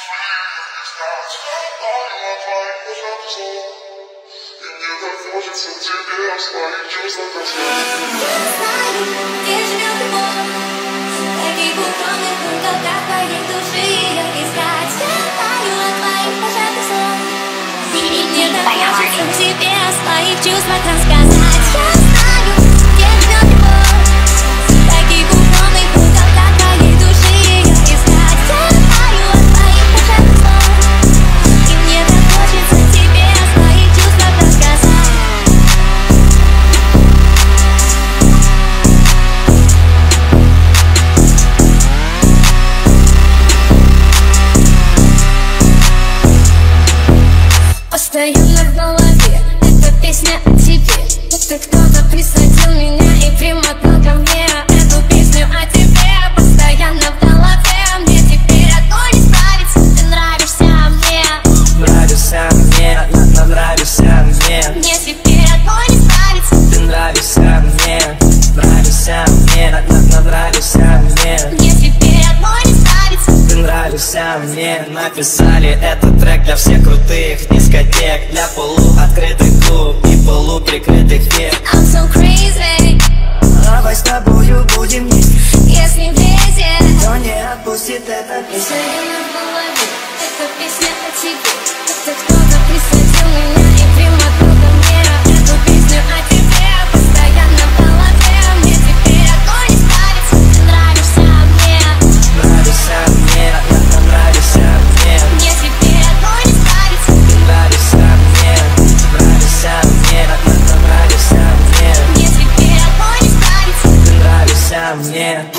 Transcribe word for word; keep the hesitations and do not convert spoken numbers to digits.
Хочется тебе в своих чувствах знаю, где живет любовь, таких укромных уголках твоей души ее искать. Я знаю о твоих пожатых слов, и мне так хочется тебе о своих чувствах рассказать. Я знаю, где живет любовь, таких укромных уголках твоей души ее искать. Я знаю о твоих пожатых слов, и мне так хочется тебе о своих чувствах рассказать. Постоянно в голове эта песня о тебе, будто кто-то присадил меня и примотал ко мне эту песню о тебе. Постоянно в голове, мне теперь одно не справиться. Ты нравишься мне, нравишься мне, на, нравишься мне. Мне теперь одно не справиться. Ты нравишься мне, нравишься мне, на, на, нравишься мне. Мне теперь одно не справиться. Ты нравишься мне. Написали этот трек для всех крутых дискотек, для полуоткрытых клуб и полуприкрытых век. I'm so crazy. Давай с тобою будем вместе, Если влезет, то не отпустит эта песня. постоянно в голове эта песня о тебе, будто кто-то присадил меня и примотал ко мне эту песню о тебе. Постоянно в голове, мне теперь одно не справиться. Ты нравишься мне, Нравишься мне, на, нравишься мне. мне теперь одно не справиться. Ты нравишься мне, нравишься мне, на, на, нравишься мне. Мне теперь одно не справиться. Ты нравишься мне.